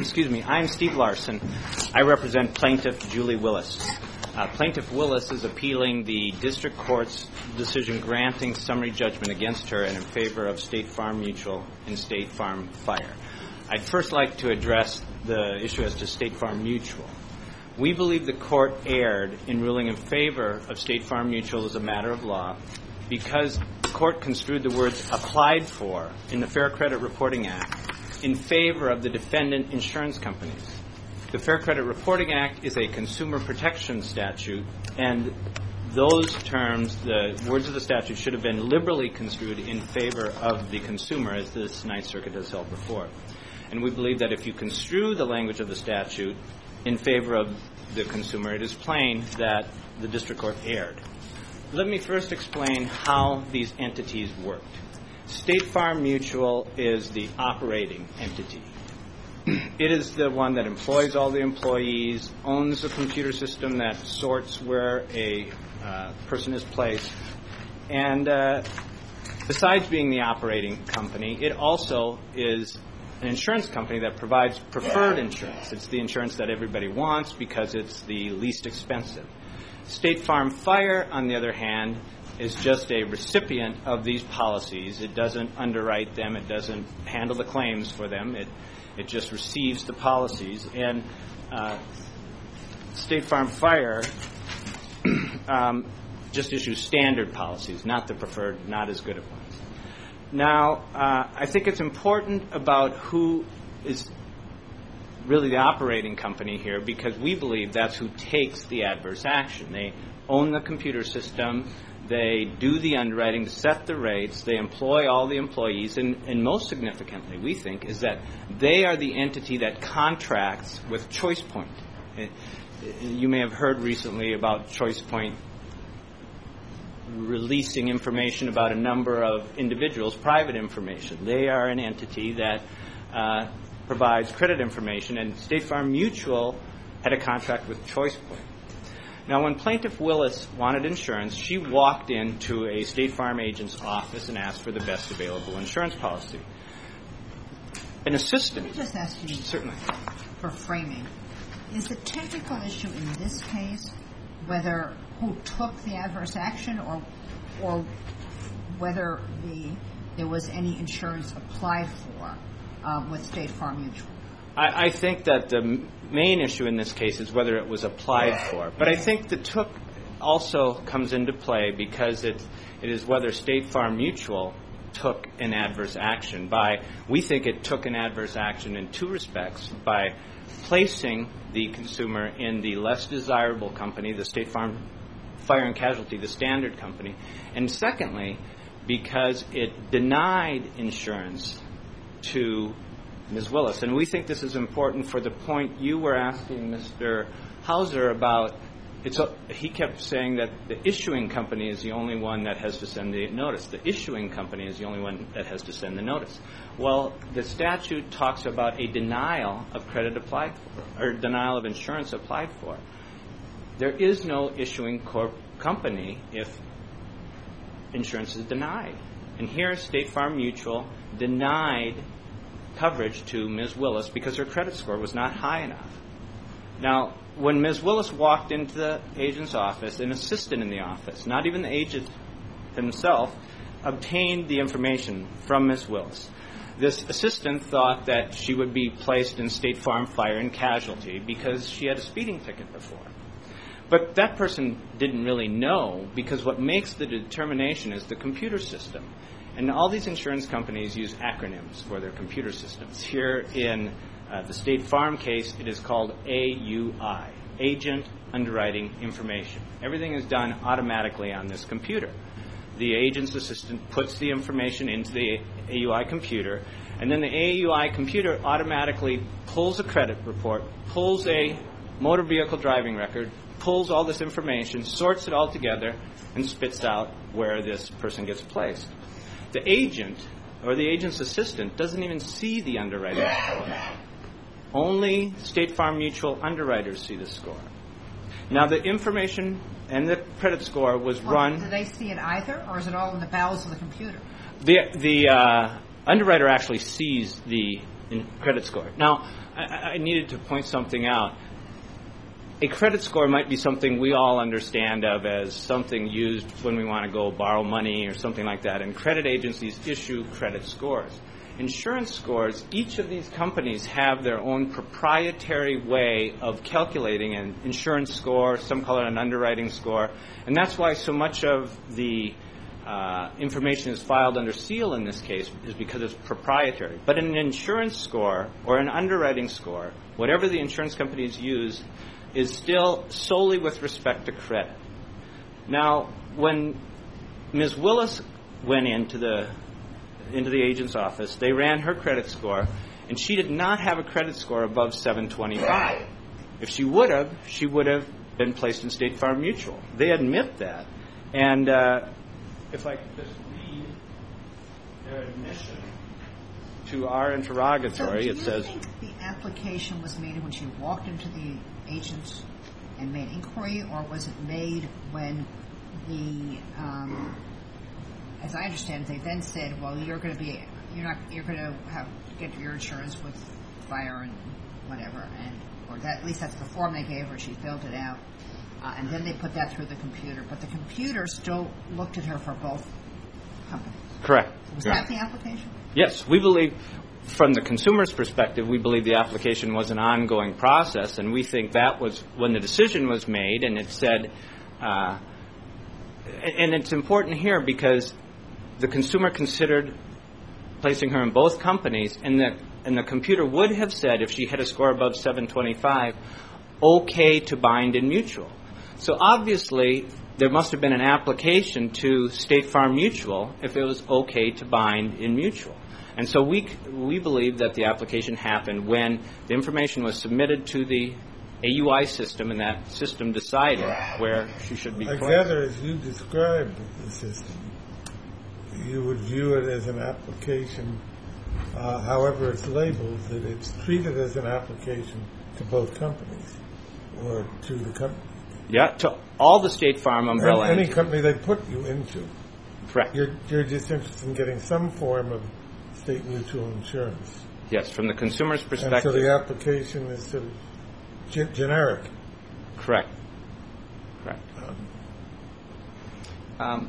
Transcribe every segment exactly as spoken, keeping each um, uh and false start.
excuse me, I'm Steve Larson. I represent Plaintiff Julie Willis. Uh, Plaintiff Willis is appealing the district court's decision granting summary judgment against her and in favor of State Farm Mutual and State Farm Fire. I'd first like to address the issue as to State Farm Mutual. We believe the court erred in ruling in favor of State Farm Mutual as a matter of law because the court construed the words applied for in the Fair Credit Reporting Act in favor of the defendant insurance companies. The Fair Credit Reporting Act is a consumer protection statute, and those terms, the words of the statute, should have been liberally construed in favor of the consumer, as this Ninth Circuit has held before. And we believe that if you construe the language of the statute in favor of the consumer, it is plain that the district court erred. Let me first explain how these entities worked. State Farm Mutual is the operating entity. It is the one that employs all the employees, owns the computer system that sorts where a uh, person is placed, and uh, besides being the operating company, it also is an insurance company that provides preferred insurance. It's the insurance that everybody wants because it's the least expensive. State Farm Fire, on the other hand, is just a recipient of these policies. It doesn't underwrite them. It doesn't handle the claims for them. It it just receives the policies. And uh, State Farm Fire um, just issues standard policies, not the preferred, not as good of ones. Now, uh, I think it's important about who is really the operating company here because we believe that's who takes the adverse action. They own the computer system. They do the underwriting, set the rates. They employ all the employees. And, and most significantly, we think, is that they are the entity that contracts with ChoicePoint. It, you may have heard recently about ChoicePoint releasing information about a number of individuals, private information. They are an entity that uh, provides credit information, and State Farm Mutual had a contract with ChoicePoint. Now, when Plaintiff Willis wanted insurance, she walked into a State Farm agent's office and asked for the best available insurance policy. An assistant... Let me just ask you, certainly, for framing, is the technical issue in this case whether who took the adverse action or or whether the there was any insurance applied for um, with State Farm Mutual? I, I think that the main issue in this case is whether it was applied for. But I think the took also comes into play because it, it is whether State Farm Mutual took an adverse action. By we think it took an adverse action in two respects, by placing the consumer in the less desirable company, the State Farm Fire and Casualty, the standard company, and secondly, because it denied insurance to Miz Willis. And we think this is important for the point you were asking Mister Hauser about. It's a, he kept saying that the issuing company is the only one that has to send the notice. The issuing company is the only one that has to send the notice. Well, the statute talks about a denial of credit applied for, or denial of insurance applied for. There is no issuing corp company if insurance is denied. And here, State Farm Mutual denied coverage to Miz Willis because her credit score was not high enough. Now, when Miz Willis walked into the agent's office, an assistant in the office, not even the agent himself, obtained the information from Miz Willis. This assistant thought that she would be placed in State Farm Fire and Casualty because she had a speeding ticket before. But that person didn't really know, because what makes the determination is the computer system. And all these insurance companies use acronyms for their computer systems. Here in uh, the State Farm case, it is called A U I, Agent Underwriting Information. Everything is done automatically on this computer. The agent's assistant puts the information into the A U I computer, and then the A U I computer automatically pulls a credit report, pulls a motor vehicle driving record, pulls all this information, sorts it all together, and spits out where this person gets placed. The agent, or the agent's assistant, doesn't even see the underwriting score. Only State Farm Mutual underwriters see the score. Now, the information and the credit score was well, run... Do they see it either, or is it all in the bowels of the computer? The, the uh, underwriter actually sees the in credit score. Now, I, I needed to point something out. A credit score might be something we all understand of as something used when we want to go borrow money or something like that, and credit agencies issue credit scores. Insurance scores, each of these companies have their own proprietary way of calculating an insurance score. Some call it an underwriting score, and that's why so much of the uh, information is filed under seal in this case, is because it's proprietary. But in an insurance score or an underwriting score, whatever the insurance companies use is still solely with respect to credit. Now, when Miz Willis went into the into the agent's office, they ran her credit score, and she did not have a credit score above seven twenty-five. If she would have, she would have been placed in State Farm Mutual. They admit that. And uh, if I could just read their admission to our interrogatory, so it says... do you think the application was made when she walked into the agents and made inquiry, or was it made when the, um, as I understand, they then said, "Well, you're going to be, you're not, you're going to have get your insurance with fire and whatever," and or that at least that's the form they gave her. She filled it out, uh, and then they put that through the computer. But the computer still looked at her for both companies. Correct. Was Correct. that the application? Yes, we believe, from the consumer's perspective, we believe the application was an ongoing process, and we think that was when the decision was made, and it said, uh, and it's important here because the consumer considered placing her in both companies, and the, and the computer would have said, if she had a score above seven twenty-five, okay to bind in mutual. So obviously, there must have been an application to State Farm Mutual if it was okay to bind in mutual. And so we we believe that the application happened when the information was submitted to the A U I system, and that system decided where she should be I placed. gather, as you described the system, you would view it as an application, uh, however it's labeled, that it's treated as an application to both companies or to the company. Yeah, to all the State Farm umbrella Any, any entities. company they put you into. Correct. You're, you're just interested in getting some form of state mutual insurance. Yes, from the consumer's And perspective. so the application is sort of ge- generic. Correct. Correct. Um,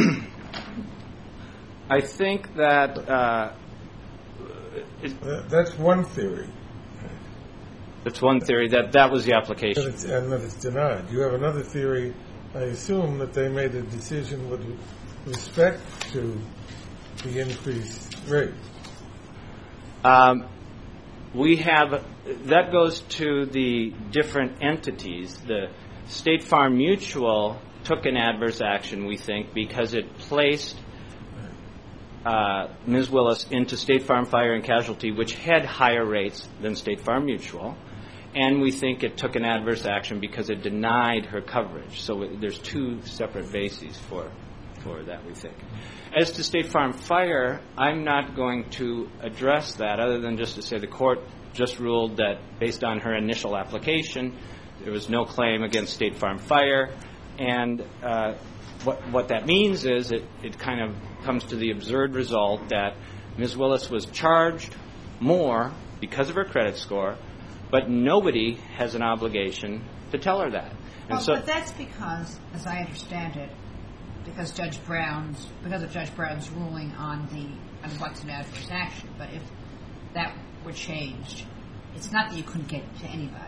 I think that uh, it, Uh, That's one theory, it's one theory that that was the that application. it's, and that it's denied. You have another theory, I assume, that they made a decision with respect to the increased rate. Um, we have, that goes to the different entities. The State Farm Mutual took an adverse action, we think, because it placed uh, Miz Willis into State Farm Fire and Casualty, which had higher rates than State Farm Mutual. And we think it took an adverse action because it denied her coverage. So it, there's two separate bases for for that, we think. As to State Farm Fire, I'm not going to address that other than just to say the court just ruled that based on her initial application, there was no claim against State Farm Fire. And uh, what, what that means is it, it kind of comes to the absurd result that Miz Willis was charged more because of her credit score, but nobody has an obligation to tell her that. And Well, so, but that's because, as I understand it, because Judge Brown's because of Judge Brown's ruling on the on what's an adverse action. But if that were changed, it's not that you couldn't get to anybody.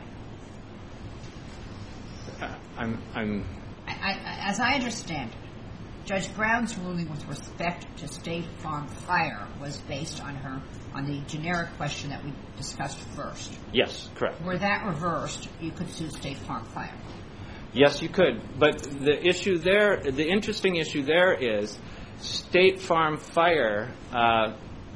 uh, I'm, I'm I, I, as I understand it, Judge Brown's ruling with respect to State Farm Fire was based on her on the generic question that we discussed first. yes, correct. Were that reversed, you could sue State Farm Fire. Yes, you could. But the issue there, the interesting issue there is State Farm Fire. Uh,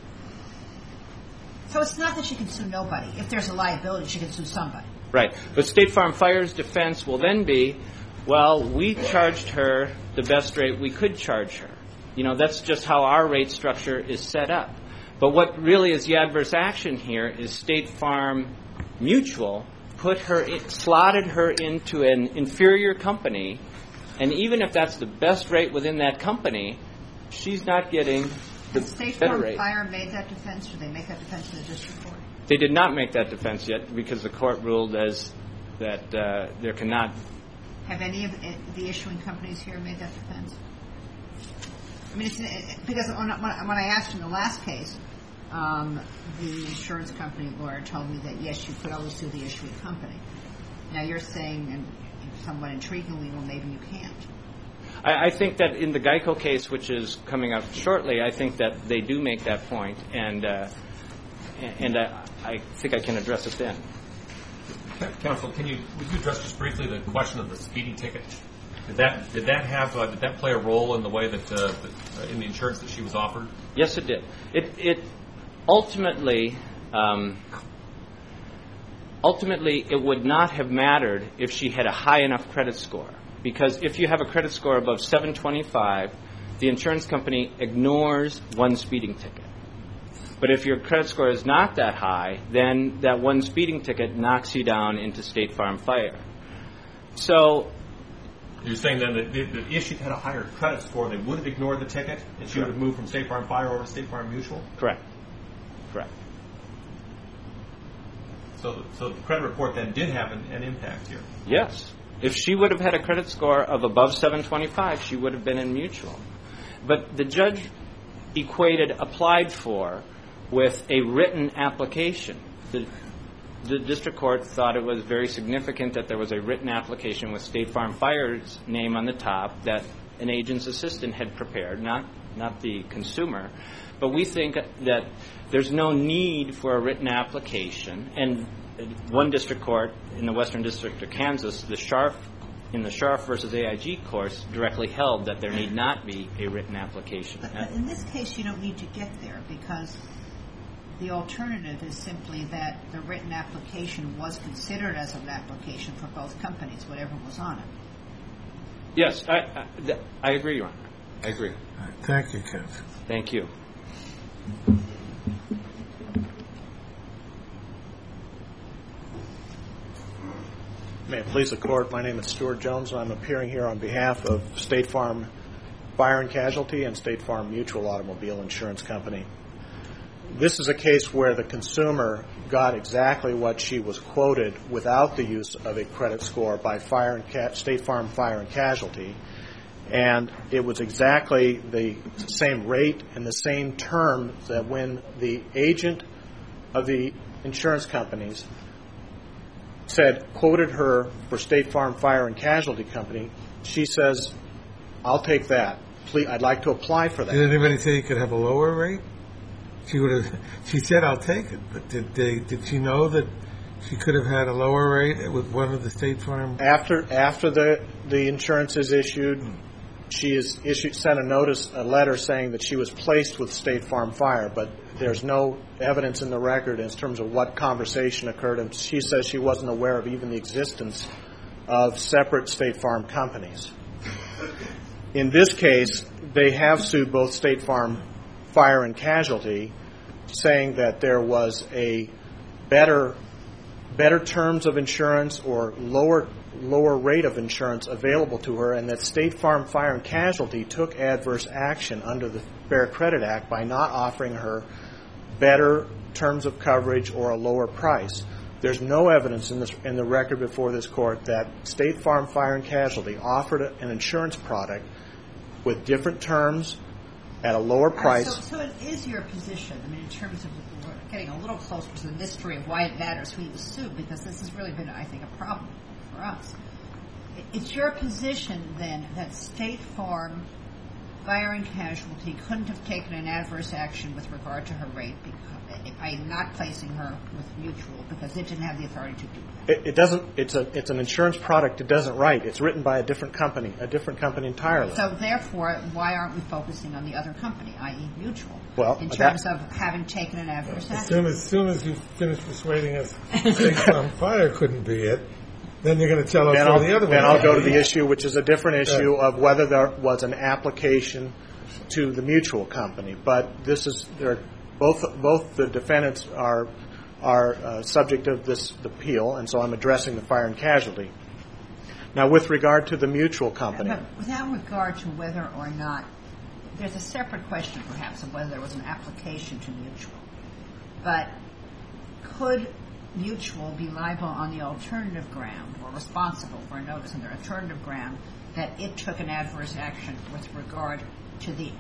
So it's not that she can sue nobody. If there's a liability, she can sue somebody. right. But State Farm Fire's defense will then be, well, we charged her the best rate we could charge her. You know, that's just how our rate structure is set up. But what really is the adverse action here is State Farm Mutual put her, in, slotted her into an inferior company, and even if that's the best rate within that company, she's not getting the State better Farm rate. Fire made that defense. Did they make that defense in the district court? They did not make that defense yet because the court ruled as that uh, there cannot. Have any of the issuing companies here made that defense? I mean, it's, because when, when I asked in the last case, um, the insurance company lawyer told me that, yes, you could always sue the issuing company. Now you're saying, and somewhat intriguingly, well, maybe you can't. I, I think that in the Geico case, which is coming up shortly, I think that they do make that point, and uh, and uh, I think I can address it then. Counsel, can you would you address just briefly the question of the speeding ticket? Did that did that have uh, did that play a role in the way that, uh, that uh, in the insurance that she was offered? Yes, it did. It it ultimately um, ultimately it would not have mattered if she had a high enough credit score, because if you have a credit score above seven twenty-five, the insurance company ignores one speeding ticket. But if your credit score is not that high, then that one speeding ticket knocks you down into State Farm Fire. So you're saying then that if she had a higher credit score, they would have ignored the ticket, and she would have moved from State Farm Fire over to State Farm Mutual? Correct. Correct. So, so the credit report then did have an, an impact here? Yes. If she would have had a credit score of above seven twenty-five, she would have been in Mutual. But the judge equated applied for with a written application. The, the district court thought it was very significant that there was a written application with State Farm Fire's name on the top that an agent's assistant had prepared, not not the consumer. But we think that there's no need for a written application. And one district court in the Western District of Kansas, the Scharf, in the Scharf versus A I G course, directly held that there need not be a written application. But, but in this case, you don't need to get there, because the alternative is simply that the written application was considered as an application for both companies, whatever was on it. Yes, I, I, th- I agree, Your Honor. I agree. Thank you, counsel. Thank you. May it please the Court, my name is Stuart Jones, and I'm appearing here on behalf of State Farm Fire and Casualty and State Farm Mutual Automobile Insurance Company. This is a case where the consumer got exactly what she was quoted without the use of a credit score by Fire and Ca- State Farm Fire and Casualty, and it was exactly the same rate and the same term that when the agent of the insurance companies said, quoted her for State Farm Fire and Casualty Company, she says, I'll take that. Please, I'd like to apply for that. Did anybody say you could have a lower rate? She would have. She said, "I'll take it," but did they? Did she know that she could have had a lower rate with one of the State Farm? After after the the insurance is issued, she is issued sent a notice, a letter saying that she was placed with State Farm Fire, but there's no evidence in the record in terms of what conversation occurred, and she says she wasn't aware of even the existence of separate State Farm companies. In this case, they have sued both State Farm Fire and Casualty, saying that there was a better better terms of insurance or lower lower rate of insurance available to her, and that State Farm Fire and Casualty took adverse action under the Fair Credit Act by not offering her better terms of coverage or a lower price. There's no evidence in this in the record before this court that State Farm Fire and Casualty offered an insurance product with different terms at a lower price. Uh, so, so it is your position, I mean, in terms of we're getting a little closer to the mystery of why it matters who was sued, because this has really been, I think, a problem for us. It's your position, then, that State Farm Fire and Casualty couldn't have taken an adverse action with regard to her rate because, by not placing her with Mutual, because it didn't have the authority to do that. It, it doesn't. It's a. It's an insurance product. It doesn't write. It's written by a different company, a different company entirely. So therefore, why aren't we focusing on the other company, that is, Mutual, well, in that, terms of having taken an adverse As action? soon as, soon as you finish persuading us State Farm Fire couldn't be it, then you're going to tell us then all I'll, the other ones. Then I'll go to the issue, which is a different issue of whether there was an application to the Mutual company. But this is there. Both both the defendants are are uh, subject of this appeal, and so I'm addressing the Fire and Casualty. Now, with regard to the Mutual company, But without regard to whether or not, there's a separate question, perhaps, of whether there was an application to Mutual. But could Mutual be liable on the alternative ground or responsible for a notice on the alternative ground that it took an adverse action with regard to the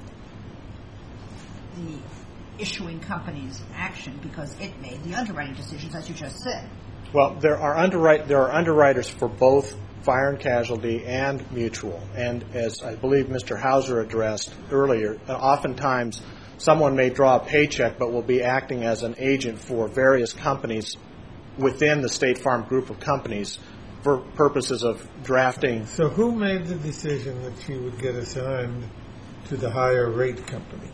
the issuing company's action because it made the underwriting decisions, as you just said? Well, there are underwrite there are underwriters for both fire and casualty and mutual. And as I believe Mister Hauser addressed earlier, uh, oftentimes someone may draw a paycheck but will be acting as an agent for various companies within the State Farm group of companies for purposes of drafting. So who made the decision that she would get assigned to the higher rate company?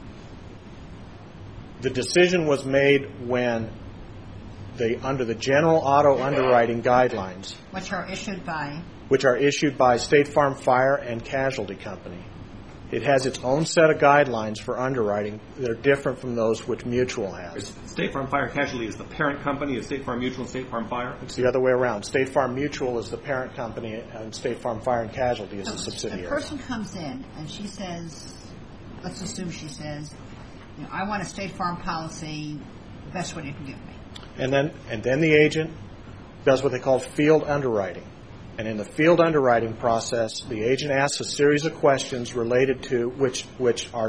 The decision was made when they, under the general auto underwriting guidelines, Which are issued by? which are issued by State Farm Fire and Casualty Company. It has its own set of guidelines for underwriting that are different from those which Mutual has. State Farm Fire and Casualty is the parent company of State Farm Mutual and State Farm Fire? It's the other way around. State Farm Mutual is the parent company and State Farm Fire and Casualty is the So subsidiary. the person comes in and she says, let's assume she says, you know, I want a State Farm policy, the best one you can give me. And then, and then the agent does what they call field underwriting. And in the field underwriting process, the agent asks a series of questions related to which which are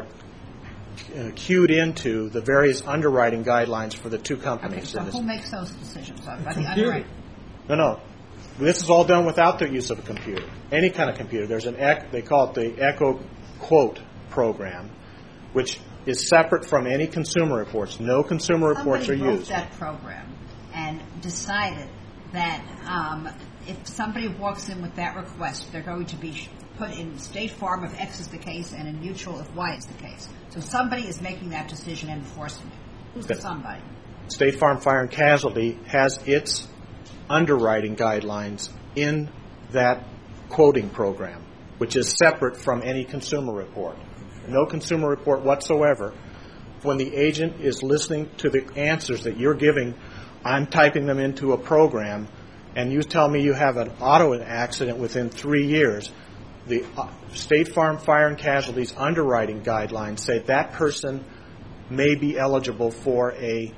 uh, cued into the various underwriting guidelines for the two Okay, companies. so in this. who makes those decisions? By the computer. underwriting? No, no. This is all done without the use of a computer. Any kind of computer. There's an ec- they call it the Echo Quote program, which is separate from any consumer reports. No consumer reports Somebody are wrote used. that program and decided that um, if somebody walks in with that request, they're going to be put in State Farm if X is the case and in Mutual if Y is the case. So somebody is making that decision and enforcing it. Who's the somebody? State Farm Fire and Casualty has its underwriting guidelines in that quoting program, which is separate from any consumer report. No consumer report whatsoever. When the agent is listening to the answers that you're giving, I'm typing them into a program, and you tell me you have an auto accident within three years, the State Farm Fire and Casualty's underwriting guidelines say that person may be eligible for a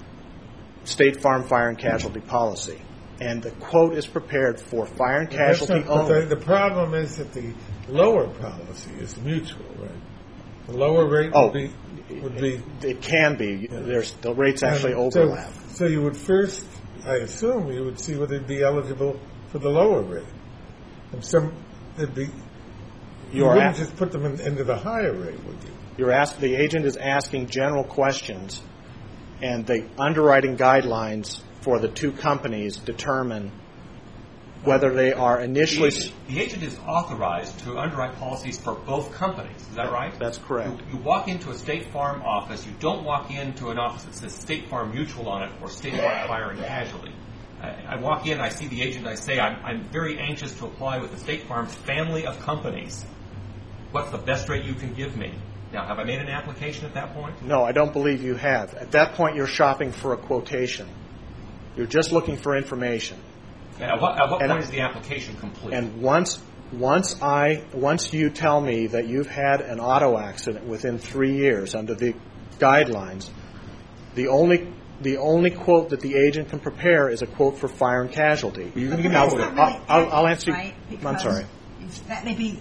State Farm Fire and Casualty policy. And the quote is prepared for fire and That's casualty not- but only. The, the problem is that the lower policy is mutual, right? The lower rate Oh, would be would be. It can be. There's the rates actually and so- overlap. So, you would first, I assume, you would see whether it'd be eligible for the lower rate, and some it'd be. You, You are wouldn't a- just put them in, into the higher rate, would you? You're ask, the agent is asking general questions, and the underwriting guidelines for the two companies determine whether they are The initially. agent, the agent is authorized to underwrite policies for both companies. Is that right? That's correct. You, you walk into a State Farm office. You don't walk into an office that says State Farm Mutual on it or State Farm Fire and Casualty. I, I walk in, I see the agent, I say, I'm, I'm very anxious to apply with the State Farm family of companies. What's the best rate you can give me? Now, have I made an application at that point? No, I don't believe you have. At that point, you're shopping for a quotation. You're just looking for information. At what, at what And point I- is the application complete? And once once I once you tell me that you've had an auto accident within three years under the guidelines, the only the only quote that the agent can prepare is a quote for fire and casualty. You're going to give me That's a not quote. really I'll- I'll- I'll accurate, answer you- right? I'm Because sorry. it's- That may be,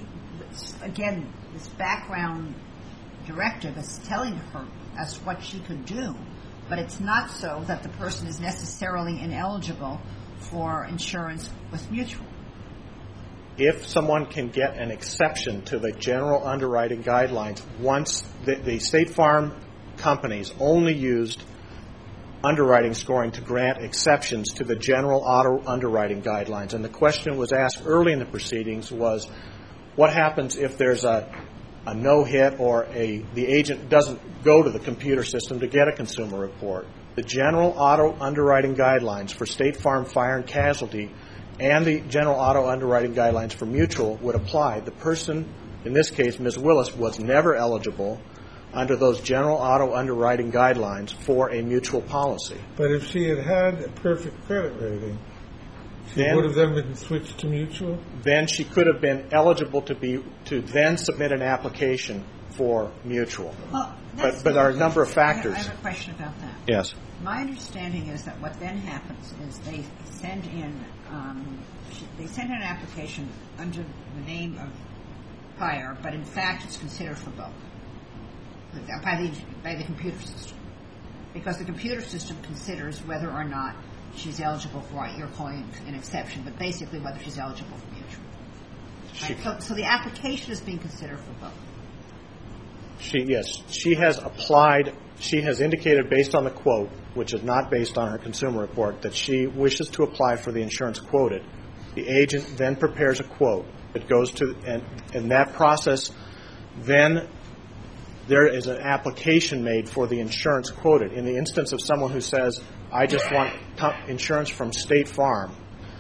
again, this background directive is telling her us what she could do, but it's not so that the person is necessarily ineligible for insurance with Mutual. If someone can get an exception to the general underwriting guidelines, once the, the State Farm companies only used underwriting scoring to grant exceptions to the general auto underwriting guidelines. And the question was asked early in the proceedings was, what happens if there's a, a no-hit or a the agent doesn't go to the computer system to get a consumer report? The general auto underwriting guidelines for State Farm Fire and Casualty and the general auto underwriting guidelines for Mutual would apply. The person, in this case, Miz Willis, was never eligible under those general auto underwriting guidelines for a Mutual policy. But if she had had a perfect credit rating, she Then- would have then been switched to mutual? Then she could have been eligible to be to then submit an application for Mutual. Well, But- that's but there are a the- number of I have- factors. I have a question about that. Yes. My understanding is that what then happens is they send in um, they send in an application under the name of fire, but in fact it's considered for both by the by the computer system, because the computer system considers whether or not she's eligible for what you're calling an exception, but basically whether she's eligible for mutual. Right? So, so the application is being considered for both. She yes, she has applied. She has indicated based on the quote, which is not based on her consumer report, that she wishes to apply for the insurance quoted. The agent then prepares a quote that goes to, and in that process, then there is an application made for the insurance quoted. In the instance of someone who says, I just want insurance from State Farm,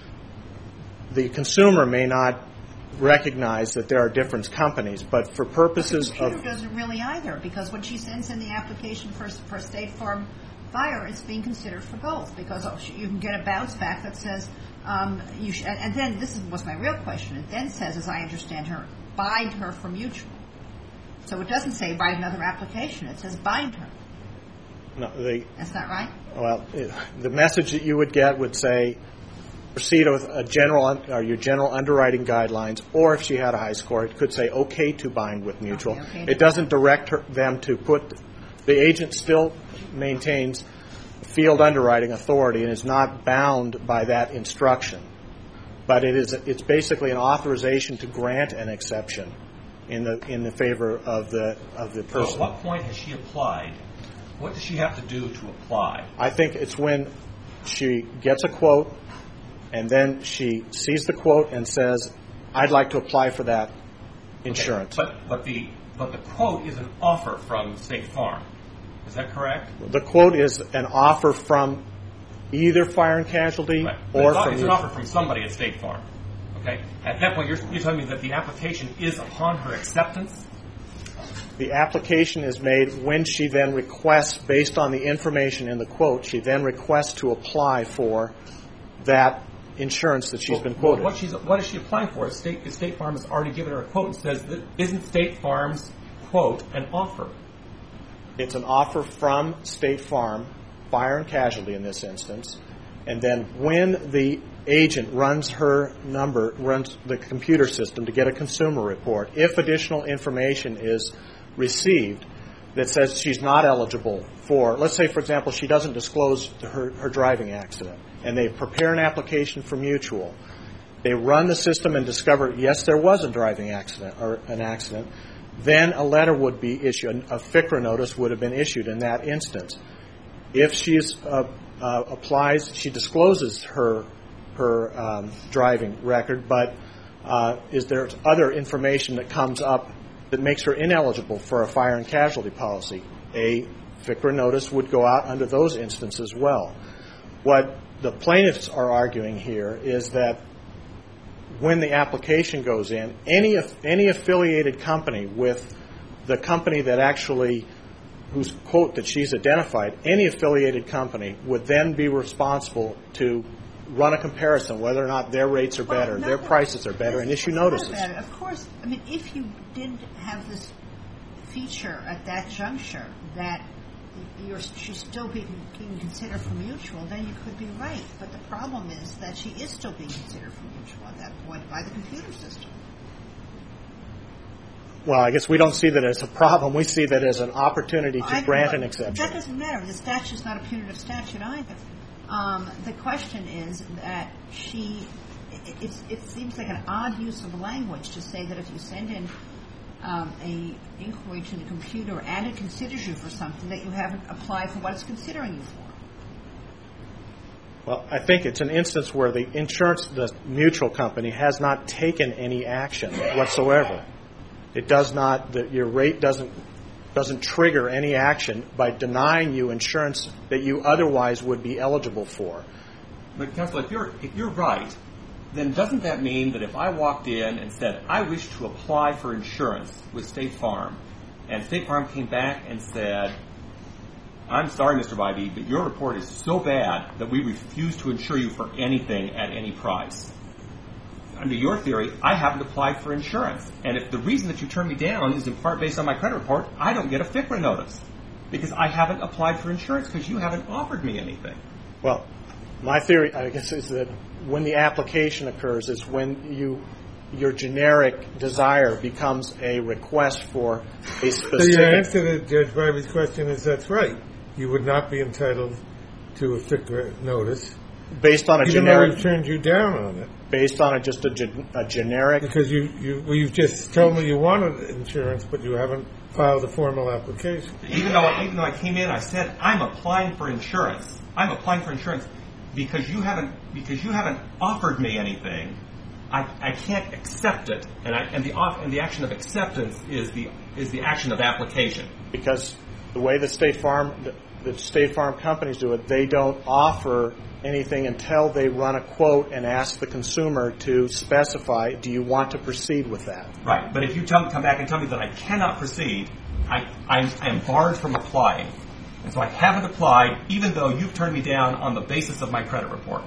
the consumer may not recognize that there are different companies, but for purposes the computer of... doesn't really either, because when she sends in the application for, for State Farm Fire, it's being considered for both, because you can get a bounce back that says, um, you sh- and then this was my real question, it then says, as I understand her, bind her for mutual. So it doesn't say write another application, it says bind her. No, the, That's not right? Well, it, the message that you would get would say, proceed with a general or your general underwriting guidelines, or if she had a high score, it could say okay to bind with mutual. Okay, okay. It doesn't direct her, them to put. The agent still maintains field underwriting authority and is not bound by that instruction, but it is it's basically an authorization to grant an exception in the in the favor of the of the person. So at what point has she applied? What does she have to do to apply? I think it's when she gets a quote, and then she sees the quote and says, I'd like to apply for that insurance. Okay, but, but, the, but the quote is an offer from State Farm. Is that correct? The quote is an offer from either Fire and Casualty Right. or it's, from... It's an offer from somebody at State Farm. Okay? At that point, you're, you're telling me that the application is upon her acceptance? The application is made when she then requests, based on the information in the quote, she then requests to apply for that insurance that she's well, been quoted. Well, what, she's, what is she applying for? State, State Farm has already given her a quote and says, that isn't State Farm's quote an offer? It's an offer from State Farm, Fire and Casualty in this instance, and then when the agent runs her number, runs the computer system to get a consumer report, if additional information is received that says she's not eligible for, let's say, for example, she doesn't disclose her, her driving accident, and they prepare an application for mutual. They run the system and discover, yes, there was a driving accident or an accident. Then a letter would be issued, a F I C R A notice would have been issued in that instance. If she uh, uh, applies, she discloses her her um, driving record, but uh, is there other information that comes up that makes her ineligible for a fire and casualty policy? A F I C R A notice would go out under those instances as well. What the plaintiffs are arguing here is that when the application goes in, any any affiliated company with the company that actually, whose quote that she's identified, any affiliated company would then be responsible to run a comparison whether or not their rates are better, well, their prices are better, and issue notices. Of course, I mean, if you did have this feature at that juncture that you're, she's still being, being considered for mutual, then you could be right. But the problem is that she is still being considered for mutual at that point by the computer system. Well, I guess we don't see that as a problem. We see that as an opportunity to I, grant well, an exception. That doesn't matter. The statute's not a punitive statute either. Um, the question is that she, it, it, it seems like an odd use of language to say that if you send in um, a inquiry to the computer and it considers you for something, that you haven't applied for what it's considering you for. Well, I think it's an instance where the insurance, the mutual company, has not taken any action whatsoever. It does not, the, your rate doesn't doesn't trigger any action by denying you insurance that you otherwise would be eligible for. But, Counsel, if you're, if you're right, then doesn't that mean that if I walked in and said, I wish to apply for insurance with State Farm, and State Farm came back and said, I'm sorry, Mister Bybee, but your report is so bad that we refuse to insure you for anything at any price. Under your theory, I haven't applied for insurance. And if the reason that you turned me down is in part based on my credit report, I don't get a F I C R A notice. because I haven't applied for insurance because you haven't offered me anything. Well, my theory, I guess, is that when the application occurs is when you your generic desire becomes a request for a specific... So your answer to Judge Barbie's question is that's right. You would not be entitled to a F I C R A notice. Based on a even generic... though we've turned you down on it. Based on a, just a, gen, a generic... Because you, you, well, you've just told me you wanted insurance, but you haven't filed a formal application. Even though, even though I came in, I said, I'm applying for insurance. I'm applying for insurance because you haven't, because you haven't offered me anything. I, I can't accept it, and, I, and the off, and the action of acceptance is the is the action of application. Because the way the State Farm the, the State Farm companies do it, they don't offer anything until they run a quote and ask the consumer to specify, do you want to proceed with that? Right, but if you tell, come back and tell me that I cannot proceed, I, I, I am barred from applying. And so I haven't applied, even though you've turned me down on the basis of my credit report.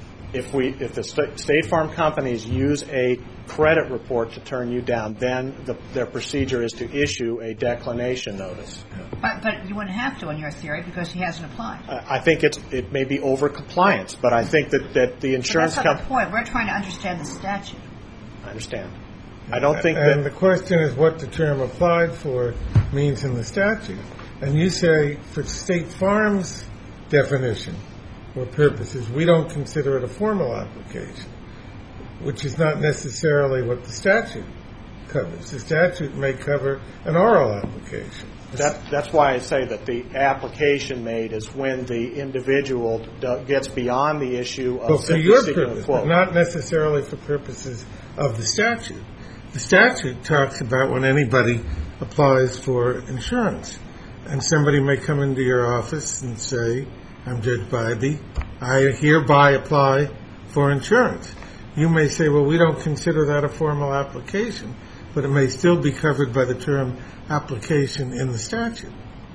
If we, if the st- State Farm companies use a credit report to turn you down, then the, their procedure is to issue a declination notice. But, but you wouldn't have to in your theory because he hasn't applied. I think it's, it may be over compliance, but I think that, that the insurance company... That's not com- the point. We're trying to understand the statute. I understand. I don't think and that... the question is what the term applied for means in the statute. And you say for State Farm's definition or purposes, we don't consider it a formal application, which is not necessarily what the statute covers. The statute may cover an oral application. That, that's why I say that the application made is when the individual d- gets beyond the issue of well, for simply your seeking purpose, a quote. but not necessarily for purposes of the statute. The statute talks about when anybody applies for insurance. And somebody may come into your office and say, I'm Judge Bybee, I hereby apply for insurance. You may say, well, we don't consider that a formal application, but it may still be covered by the term application in the statute.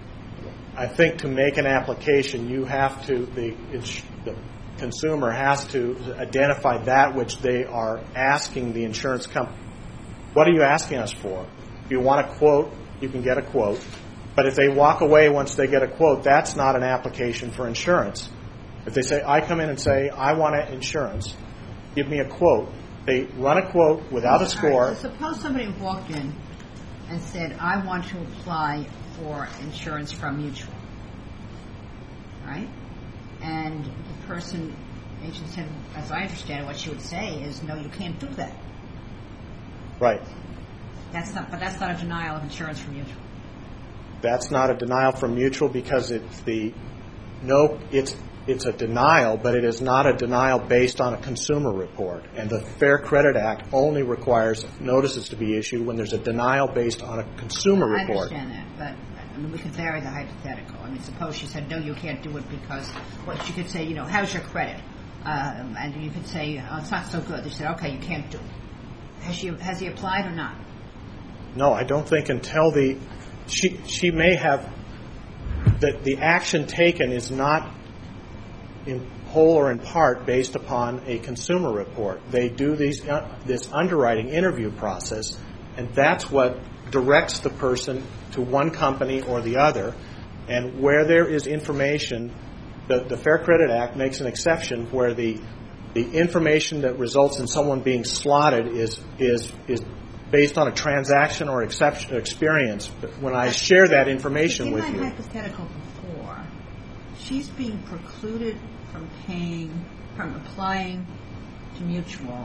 I think to make an application, you have to, the, the consumer has to identify that which they are asking the insurance company. What are you asking us for? If you want a quote, you can get a quote. But if they walk away once they get a quote, that's not an application for insurance. If they say, I come in and say, I want insurance, give me a quote. They run a quote without a score. Right, so suppose somebody walked in and said, I want to apply for insurance from Mutual. Right? And the person, agent said, as I understand it, what she would say is, no, you can't do that. Right. That's not, but that's not a denial of insurance from Mutual. That's not a denial from Mutual because it's the no it's it's a denial, but it is not a denial based on a consumer report. And the Fair Credit Act only requires notices to be issued when there's a denial based on a consumer report. I understand that, but I mean, we could vary the hypothetical. I mean, suppose she said, no, you can't do it because well, she could say, you know, how's your credit? Um, and you could say, oh, it's not so good. They said, okay, you can't do it. Has she has he applied or not? No, I don't think until the She she may have that the action taken is not in whole or in part based upon a consumer report. They do these uh, this underwriting interview process, and that's what directs the person to one company or the other. And where there is information, the, the Fair Credit Act makes an exception where the the information that results in someone being slotted is is is. based on a transaction or exception, experience. But when I share that information in with my you. hypothetical before, she's being precluded from paying, from applying to Mutual,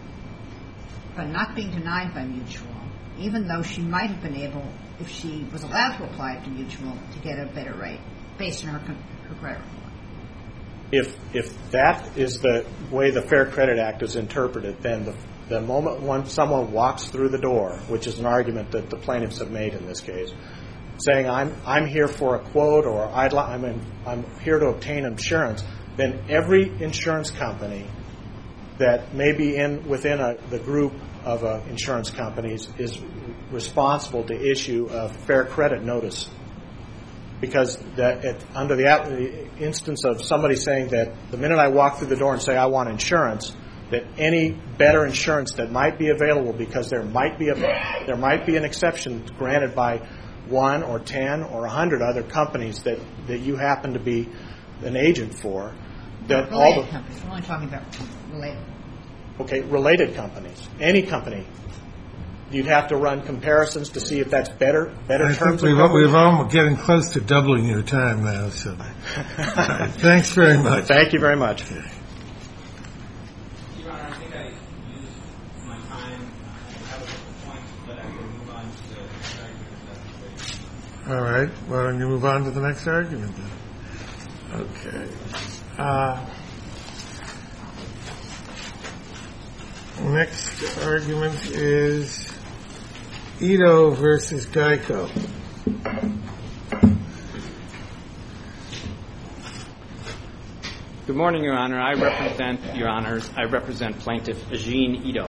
but not being denied by Mutual, even though she might have been able, if she was allowed to apply to Mutual, to get a better rate based on her, her credit report. If if that is the way the Fair Credit Act is interpreted, then the The moment when someone walks through the door, which is an argument that the plaintiffs have made in this case, saying I'm I'm here for a quote or I'd li- I'm in, I'm here to obtain insurance, then every insurance company that may be in within a, the group of uh, insurance companies is responsible to issue a fair credit notice, because that it, under the, the instance of somebody saying that the minute I walk through the door and say I want insurance, that any better insurance that might be available, because there might be a there might be an exception granted by one or ten or a hundred other companies that, that you happen to be an agent for, that all Related the companies. We're only talking about related. okay related companies, any company, you'd have to run comparisons to see if that's better better I terms think of we've, coverage. we've almost getting close to doubling your time now. So, all right, thanks very much. Thank you very much. Your Honor, I think I used my time. I have a couple points, but I'm going to move on to the next argument if that's okay. All right. Why don't you move on to the next argument then? Okay. Uh, next argument is Ito versus Geico. Good morning, Your Honor. I represent, Your Honors, I represent Plaintiff Eugene Ito.